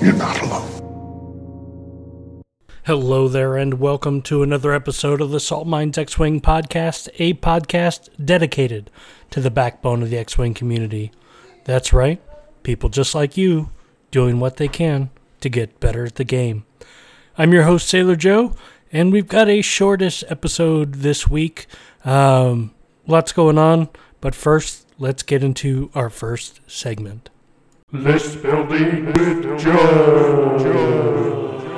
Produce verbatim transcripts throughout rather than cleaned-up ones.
You're not alone. Hello there, and welcome to another episode of the Salt Mines X-Wing Podcast, a podcast dedicated to the backbone of the X-Wing community. That's right, people just like you, doing what they can to get better at the game. I'm your host, Sailor Joe, and we've got a shortest episode this week. Um, lots going on, but first, let's get into our first segment. List building with Joe. Joe.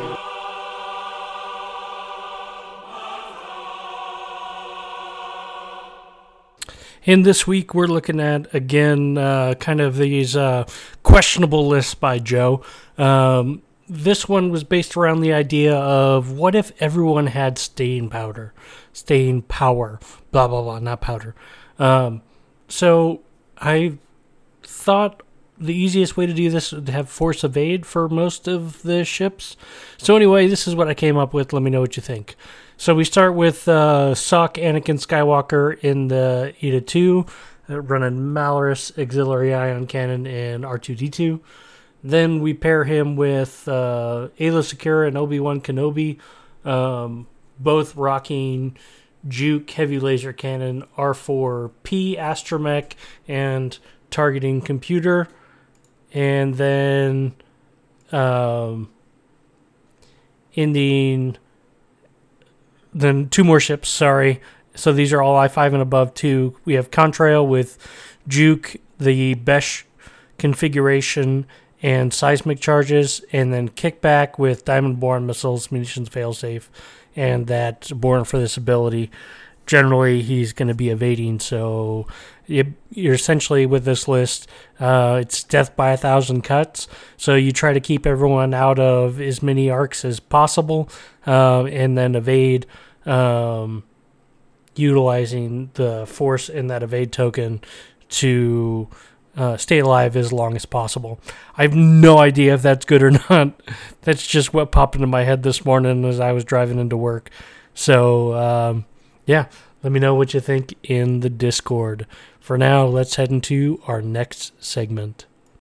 And this week we're looking at, again, uh, kind of these uh, questionable lists by Joe. Um, this one was based around the idea of what if everyone had staying powder, staying power, blah, blah, blah, not powder. Um, so I thought the easiest way to do this would have force evade for most of the ships. So anyway, this is what I came up with. Let me know what you think. So we start with uh, Sock Anakin Skywalker in the Eta two, uh, running Malarus Auxiliary Ion Cannon and R two D two. Then we pair him with uh, Aayla Secura and Obi-Wan Kenobi, um, both rocking Juke Heavy Laser Cannon, R four P Astromech, and Targeting Computer. And then um, ending... Then two more ships, sorry. So these are all I five and above, too. We have Contrail with Juke, the Besh configuration, and seismic charges. And then Kickback with Diamond-Borne missiles, munitions failsafe, and that born for this ability. Generally, he's going to be evading, so you're essentially, with this list, uh, it's death by a thousand cuts. So you try to keep everyone out of as many arcs as possible, uh, and then evade, um, utilizing the force in that evade token to uh, stay alive as long as possible. I have no idea if that's good or not. That's just what popped into my head this morning as I was driving into work. So, um, yeah, let me know what you think in the Discord. For now, let's head into our next segment.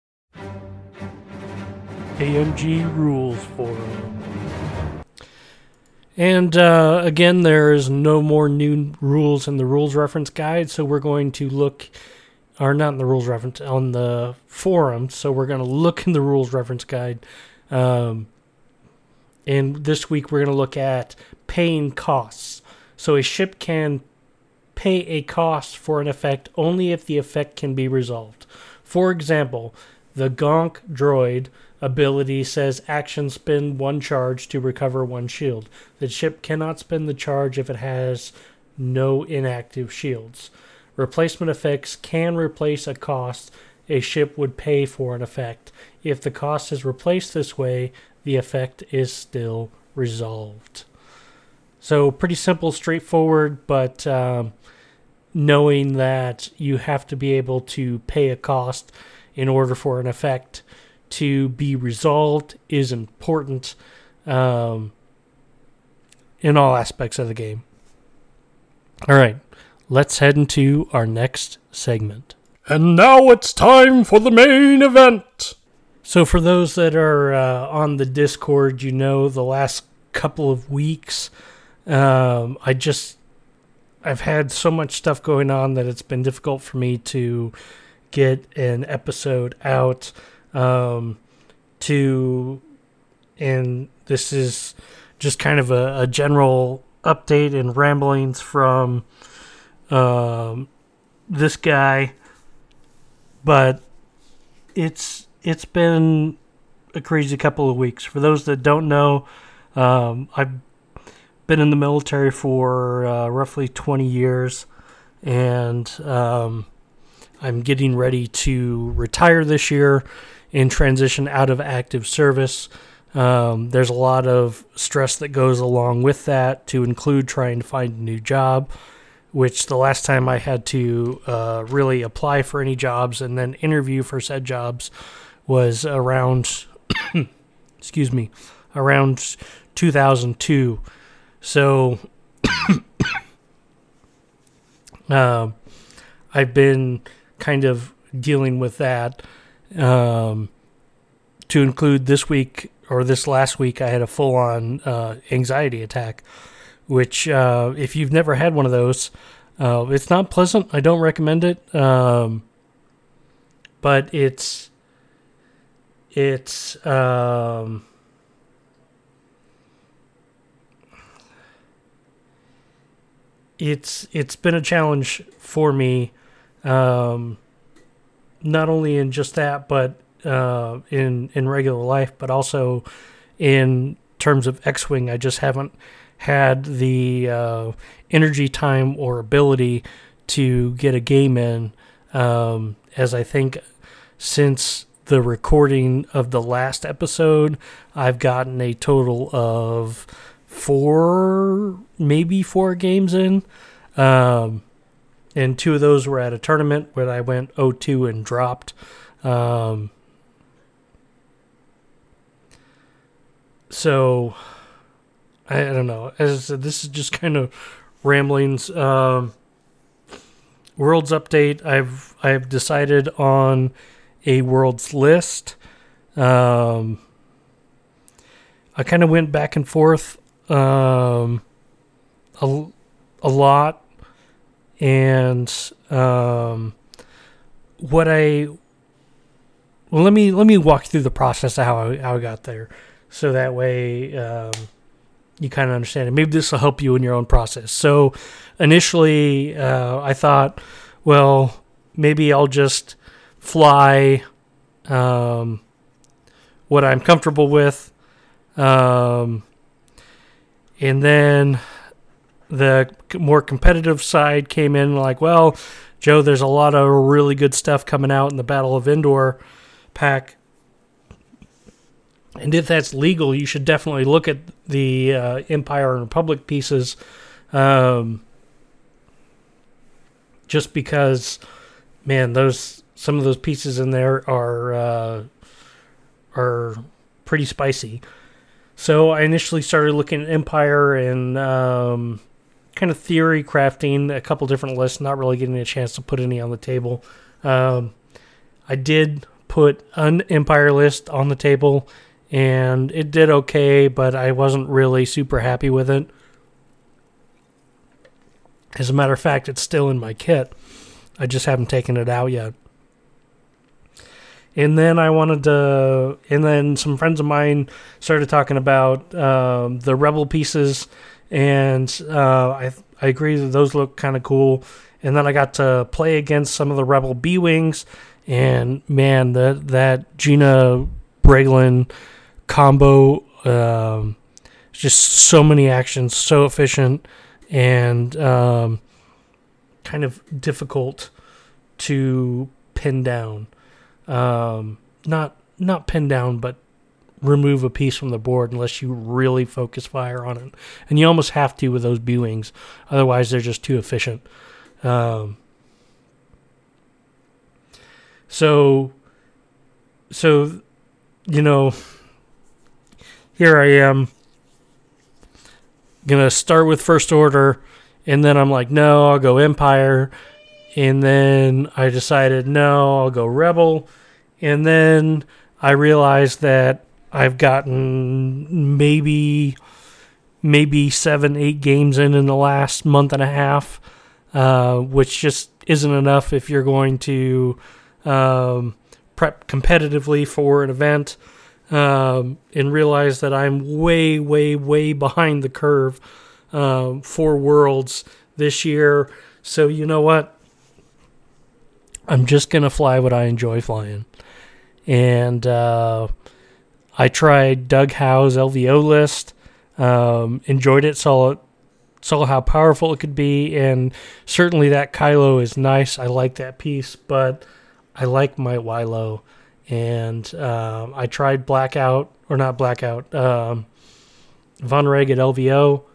A M G Rules Forum. And uh, again, there is no more new rules in the rules reference guide, so we're going to look, or not in the rules reference, on the forum, so we're going to look in the rules reference guide. Um, and this week we're going to look at paying costs. So a ship can pay a cost for an effect only if the effect can be resolved. For example, the Gonk droid ability says action spend one charge to recover one shield. The ship cannot spend the charge if it has no inactive shields. Replacement effects can replace a cost a ship would pay for an effect. If the cost is replaced this way, the effect is still resolved. So pretty simple, straightforward, but um, knowing that you have to be able to pay a cost in order for an effect to be resolved is important um, in all aspects of the game. All right, let's head into our next segment. And now it's time for the main event. So for those that are uh, on the Discord, you know the last couple of weeks, Um, I just, I've had so much stuff going on that it's been difficult for me to get an episode out, um, to, and this is just kind of a, a general update and ramblings from, um, this guy, but it's, it's been a crazy couple of weeks. For those that don't know, um, I've been in the military for uh, roughly twenty years, and um, I'm getting ready to retire this year and transition out of active service. Um, there's a lot of stress that goes along with that, to include trying to find a new job, which the last time I had to uh, really apply for any jobs and then interview for said jobs was around, excuse me, around two thousand two. So um, I've been kind of dealing with that. Um, to include this week or this last week, I had a full-on uh, anxiety attack, which uh, if you've never had one of those, uh, it's not pleasant. I don't recommend it, um, but it's it's um, it's it's been a challenge for me, um, not only in just that, but uh, in in regular life, but also in terms of X-Wing. I just haven't had the uh, energy, time, or ability to get a game in, um, as I think since the recording of the last episode, I've gotten a total of four, maybe four games in. Um, and two of those were at a tournament where I went oh two and dropped. Um, so, I, I don't know. As I said, this is just kind of ramblings. Um, Worlds update. I've I've decided on a Worlds list. Um, I kind of went back and forth um, a, a lot, and um, what I well let me let me walk through the process of how I, how I got there, so that way um, you kind of understand it. Maybe this will help you in your own process. So initially, uh, I thought, well, maybe I'll just fly um, what I'm comfortable with. Um, and then the more competitive side came in like, well, Joe, there's a lot of really good stuff coming out in the Battle of Endor pack. And if that's legal, you should definitely look at the uh, Empire and Republic pieces. Um, just because, man, those some of those pieces in there are uh, are pretty spicy. So I initially started looking at Empire and um, kind of theory crafting a couple different lists, not really getting a chance to put any on the table. Um, I did put an Empire list on the table, and it did okay, but I wasn't really super happy with it. As a matter of fact, it's still in my kit. I just haven't taken it out yet. And then I wanted to, and then some friends of mine started talking about um, the Rebel pieces, and uh, I I agree that those look kind of cool. And then I got to play against some of the Rebel B-Wings, and man, that that Gina Braylon combo, um, just so many actions, so efficient, and um, kind of difficult to pin down. Um, not not pin down, but remove a piece from the board unless you really focus fire on it. And you almost have to with those B-Wings. Otherwise, they're just too efficient. Um, so, so, you know, here I am, going to start with First Order, and then I'm like, no, I'll go Empire. And then I decided, no, I'll go Rebel. And then I realized that I've gotten maybe maybe seven, eight games in in the last month and a half, uh, which just isn't enough if you're going to um, prep competitively for an event, um, and realize that I'm way, way, way behind the curve um, for Worlds this year. So you know what? I'm just going to fly what I enjoy flying. And uh, I tried Doug Howe's L V O list, um, enjoyed it, saw it, saw how powerful it could be, and certainly that Kylo is nice. I like that piece, but I like my Wylo. And um, I tried Blackout, or not Blackout, um, Von Reg at L V O,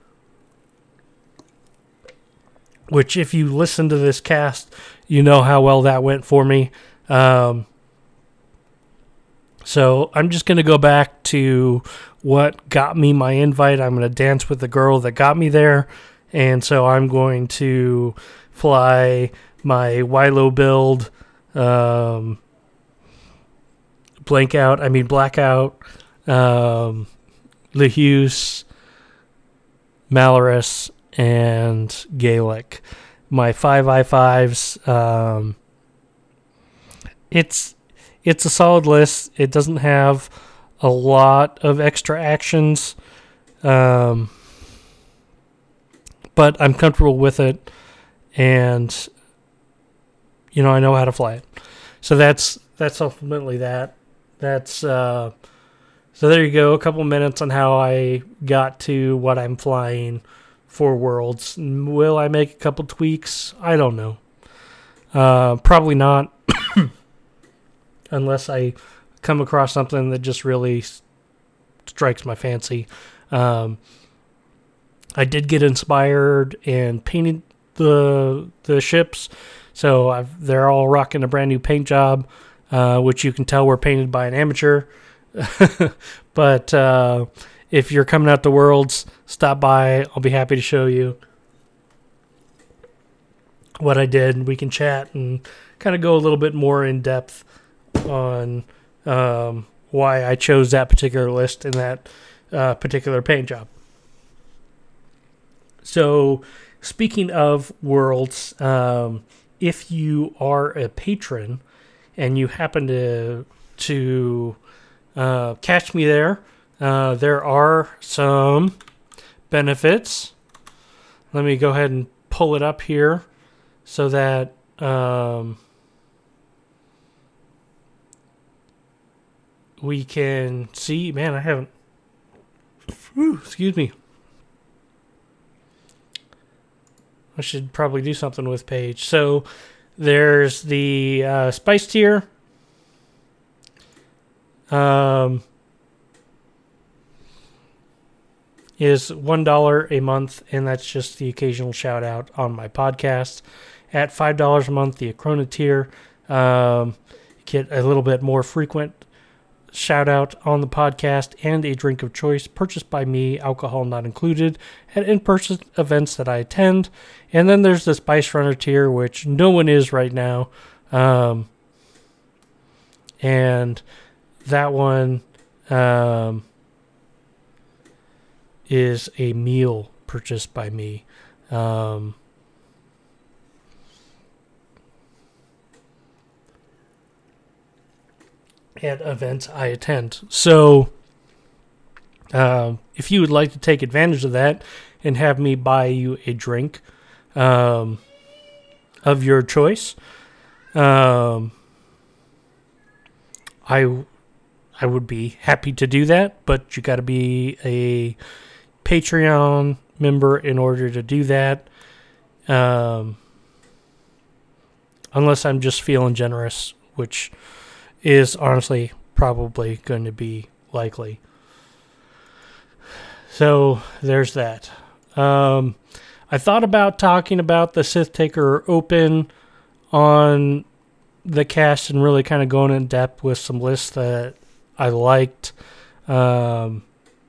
which if you listen to this cast, you know how well that went for me. Um, so I'm just going to go back to what got me my invite. I'm going to dance with the girl that got me there. And so I'm going to fly my Wylo build, um, blank out, I mean blackout, um, Lehuse, Malorus, and Gaelic. My five I fives, um, it's it's a solid list. It doesn't have a lot of extra actions, um, but I'm comfortable with it, and you know I know how to fly it. So that's that's ultimately that. That's uh, so there you go. A couple minutes on how I got to what I'm flying for Worlds. Will I make a couple tweaks? I don't know. Uh, probably not, unless I come across something that just really strikes my fancy. Um, I did get inspired and painted the the ships, so I've, they're all rocking a brand new paint job, uh, which you can tell were painted by an amateur. But uh, if you're coming out to Worlds, stop by. I'll be happy to show you what I did. We can chat and kind of go a little bit more in depth on um, why I chose that particular list and that uh, particular paint job. So, speaking of Worlds, um, if you are a patron and you happen to to uh, catch me there, uh, there are some benefits. Let me go ahead and pull it up here so that um, we can see. Man, I haven't. Whew, excuse me. I should probably do something with Paige. So there's the uh, Spice tier. Um, is one dollar a month, and that's just the occasional shout out on my podcast. At five dollars a month, the Acrona tier, um, get a little bit more frequent shout out on the podcast and a drink of choice purchased by me, alcohol not included, at in-person events that I attend. And then there's the Spice Runner tier, which no one is right now. Um, and that one um, is a meal purchased by me. Um, at events I attend. So um, if you would like to take advantage of that and have me buy you a drink um, of your choice, um, I I would be happy to do that, but you got to be a Patreon member in order to do that. Um, unless I'm just feeling generous, which is honestly probably going to be likely. So there's that. Um, I thought about talking about the Sith Taker Open on the cast and really kind of going in depth with some lists that I liked. Um,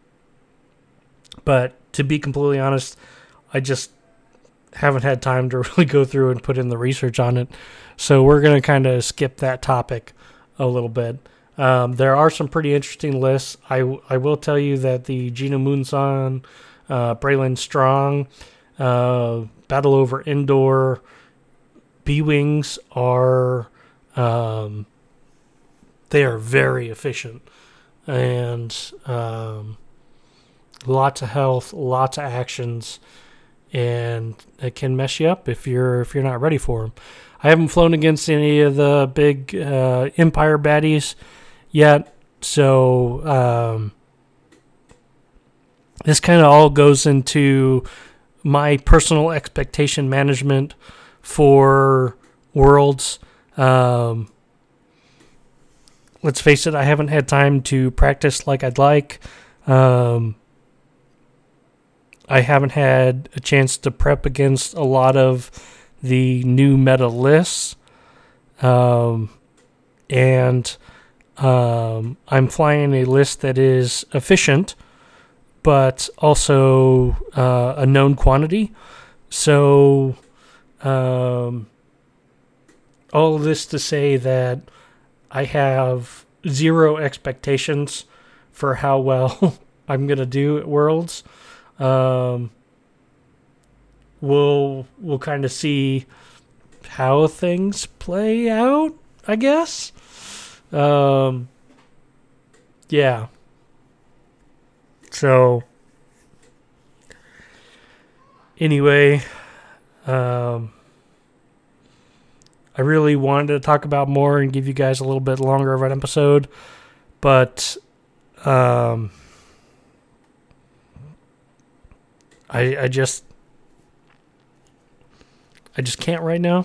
but to be completely honest, I just haven't had time to really go through and put in the research on it. So we're going to kind of skip that topic a little bit. Um, there are some pretty interesting lists. I, I will tell you that the Gina Moonson, uh, Braylon Strong, uh, Battle Over Endor, B-Wings are um, they are very efficient and um, lots of health, lots of actions, and it can mess you up if you're if you're not ready for them. I haven't flown against any of the big uh, Empire baddies yet, so um, this kind of all goes into my personal expectation management for Worlds. Um, let's face it, I haven't had time to practice like I'd like. Um, I haven't had a chance to prep against a lot of the new meta lists, um, and um, I'm flying a list that is efficient, but also uh, a known quantity. So, um, all of this to say that I have zero expectations for how well I'm going to do at Worlds. Um, we'll we'll kind of see how things play out, I guess. Um, yeah. So, anyway, um, I really wanted to talk about more and give you guys a little bit longer of an episode, but um, I I just I just can't right now.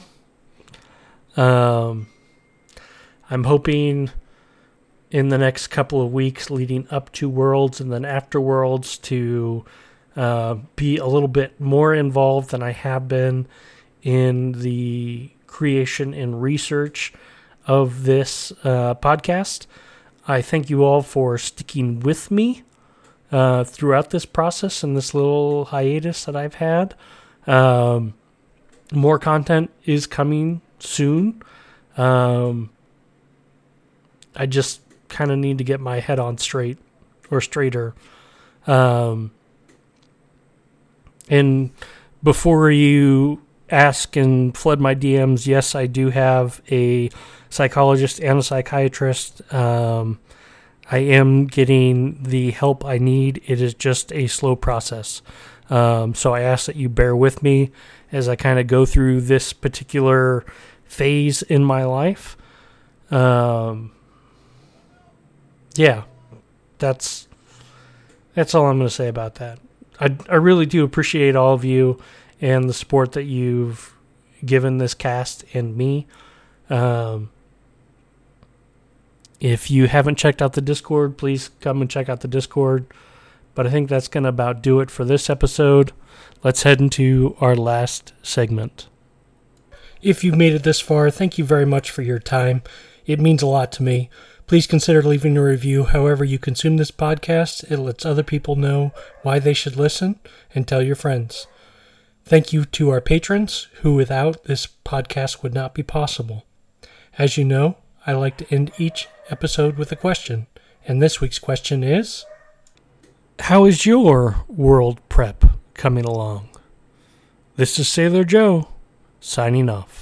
Um, I'm hoping in the next couple of weeks leading up to Worlds and then after Worlds to uh, be a little bit more involved than I have been in the creation and research of this uh, podcast. I thank you all for sticking with me uh, throughout this process and this little hiatus that I've had. Um, more content is coming soon. Um, I just kind of need to get my head on straight or straighter. Um, and before you ask and flood my D Ms, yes, I do have a psychologist and a psychiatrist. Um, I am getting the help I need. It is just a slow process. Um, so I ask that you bear with me as I kind of go through this particular phase in my life. Um, yeah, that's that's all I'm going to say about that. I, I really do appreciate all of you and the support that you've given this cast and me. Um, if you haven't checked out the Discord, please come and check out the Discord. But I think that's going to about do it for this episode. Let's head into our last segment. If you've made it this far, thank you very much for your time. It means a lot to me. Please consider leaving a review however you consume this podcast. It lets other people know why they should listen, and tell your friends. Thank you to our patrons, who without this podcast would not be possible. As you know, I like to end each episode with a question, and this week's question is, how is your world prep coming along? This is Sailor Joe, signing off.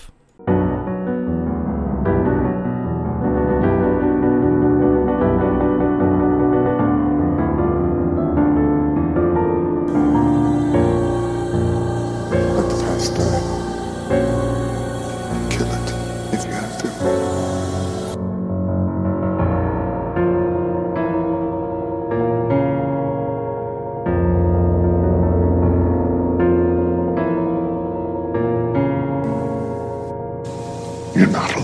You're not alone.